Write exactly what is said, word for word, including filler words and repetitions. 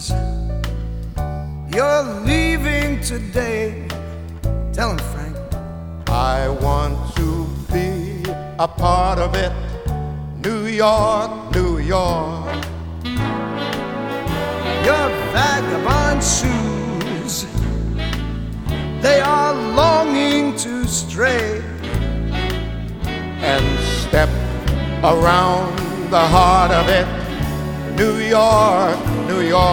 shoes. You're leaving today. Tell him, Frank. I want to be a part of it. New York, New York. Your vagabond shoes, they are longing to stray and step around the heart of it. New York, New York.